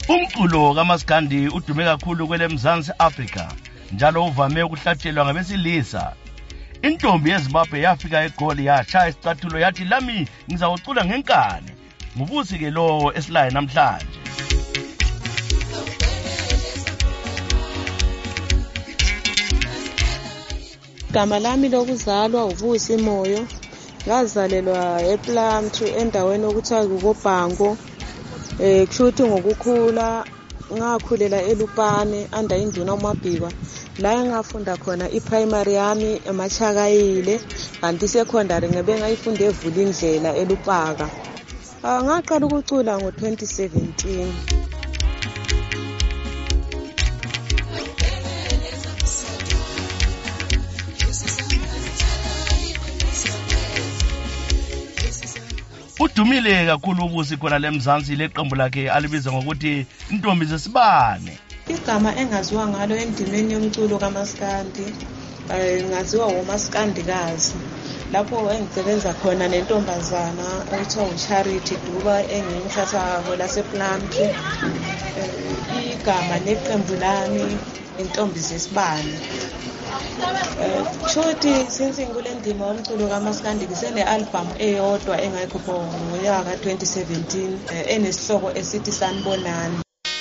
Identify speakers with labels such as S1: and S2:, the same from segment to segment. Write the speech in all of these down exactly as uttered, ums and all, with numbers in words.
S1: Umculo kaMaskandi udume kakhulu kwele Mzansi Africa, njalo uvame ukuhlatshelwa ngabesilisa. Intombi yeZimbabwe yafika eGoli yashaya isicathulo yathi lami ngizawucula ngenkani. Ngubusi ke lo esilaye namhlanje.
S2: Igama lami lokuzalwa uVusi Moyo. Ngazalelwa ePlumtree endaweni okuthiwa kuKobhango. Eh kushuthi ngokukhula ngakhulela eLupane anda induna uMabhikwa. La ngafunda khona iPrimary yami eMachakayile, kanti secondary ngebe ngayifunda eVulindlela eLupaka. Ah ngaqala ukucula ngo twenty seventeen.
S1: Udumile kakhulu ubusi khona leMzansi leqembu lakhe alibiza ngokuthi Intombi Zesibane.
S2: Igama engaziwa ngalo endimeni yomculo kaMaskandi, eh ngaziwa uMaskandikazi. Lapho engisebenza khona nentombazana ekuthiwa uCharity Duba engiyithatha ko lasePlumtree. Igama leqembu lami Intombi Zesibane. Shothi since ngikule ndima yomculo kaMaskandi ngisene album eyodwa engayikhupha ngonyaka twenty seventeen enesihloko esithi Sanibonani.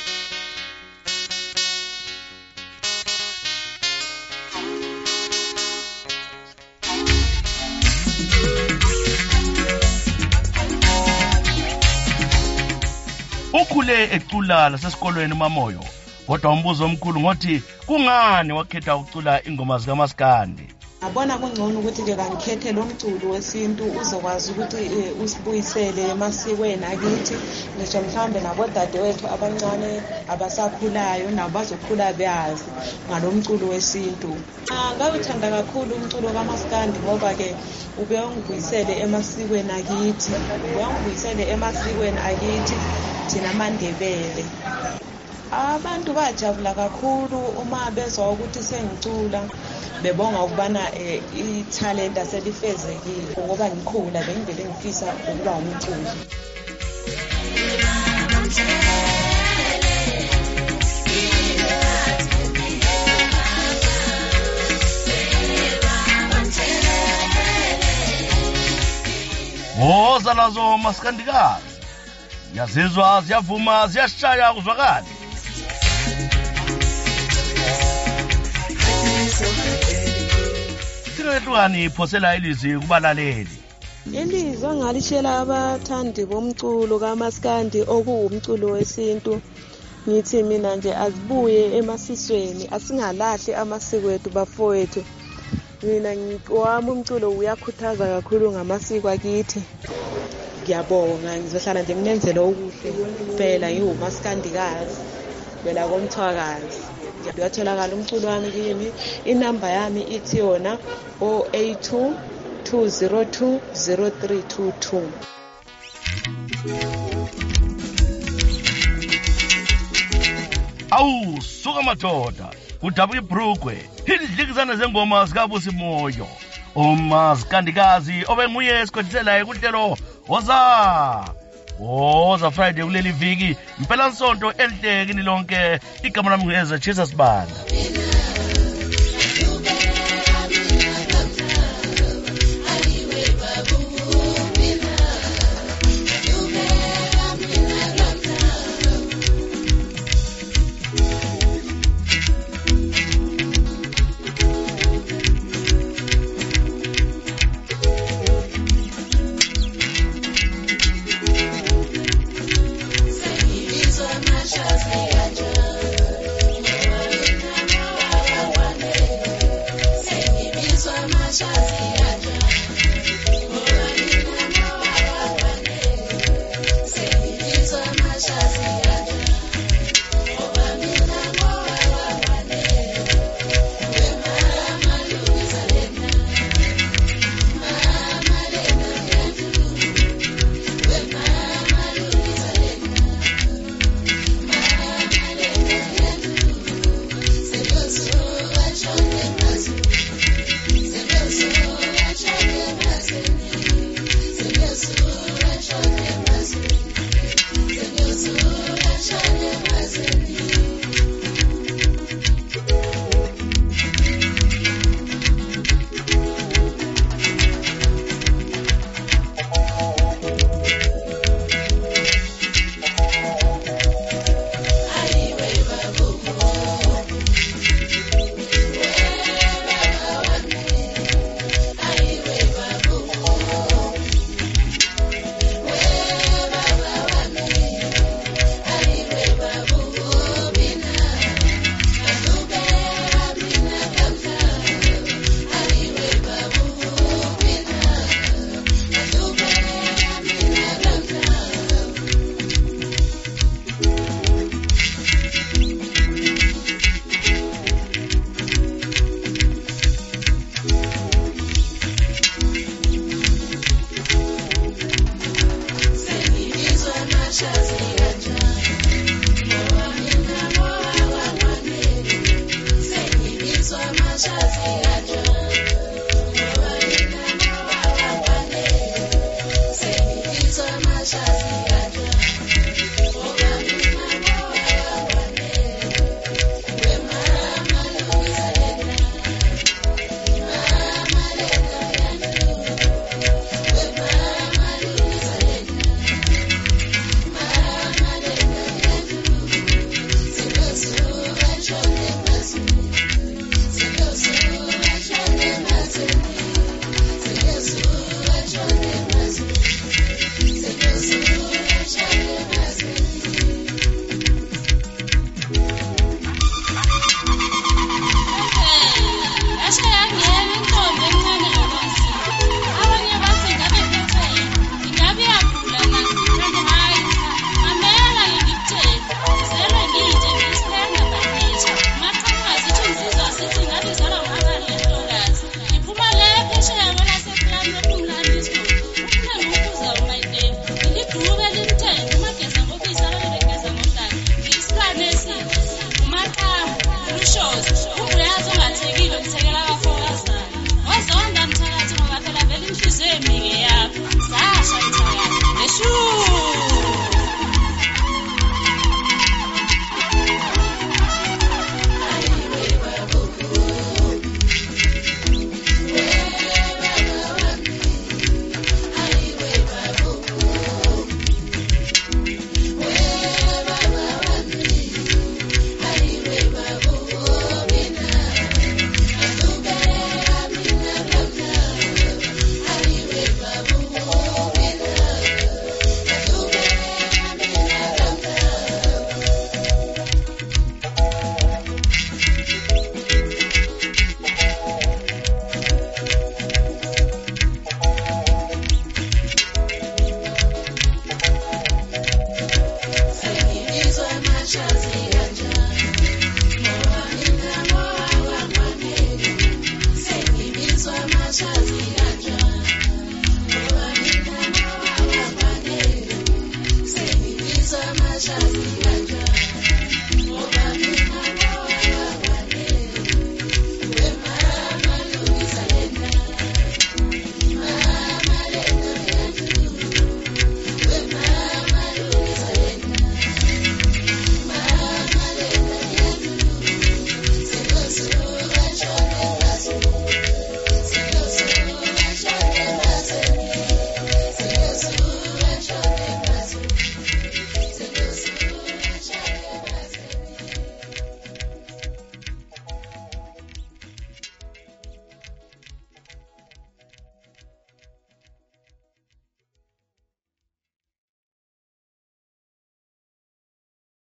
S1: Ukhule ecula lasesikolweni uMamoyo, kodwa umbuzo omkhulu ngothi kungani wakhetha ukucula ingoma zikaMaskandi.
S2: Ngabona kungcono ukuthi ke ngikhethe lo mculo wesintu uzokwazi ukuthi usibuyisele emasikweni akithi, ngisho mhlambe nabodadewethu abancane abasakhulayo nabo bazokhula beyazi ngalo mculo wesintu. Ngawuthanda kakhulu umculo kaMaskandi ngoba ke ube ungibuyisele emasikweni akithi, ube ungibuyisele emasikweni akithi thina maNdebele. Abantu bajabula kakhulu uma bezwa ukuthi sengicula, bebonga ukubana italent aselifezekile ngoba ngikhula bengivele ngifisa ukuba umculi.
S1: Woza nazo Maskandikazi, yazizwa ziyavuma ziyashaya kuzwakala. Singethukani iphosela ilizwi kubalaleli.
S2: Ilizwi ngalishela abathandi bomculo kaMaskandi okuwumculo wesintu. Ngithi mina nje azibuye emasisweni, asingalahli amasiko ethu bafowethu. Mina ngiwami umculo uyakhuthaza kakhulu ngamasiko akithi. Ngiyabonga, ngizohlala nje nginenzele okuhle kuphela ngiwuMaskandikazi bela komthwakazi. Ngiyatholakala umculo wami kimi, inamba yami ithi yona zero eight two two zero two zero three two two.
S1: Awu suka madoda udaba iBrugwe idlikizana zengoma zikaBusi Moyo. uMaskandikazi obenguye esikhotiselayo kuhlelo Woza Woza Friday kuleli viki impela nsonto elihlekini lonke. Igama lami ngiyeza Jesus Banda.
S3: Shazia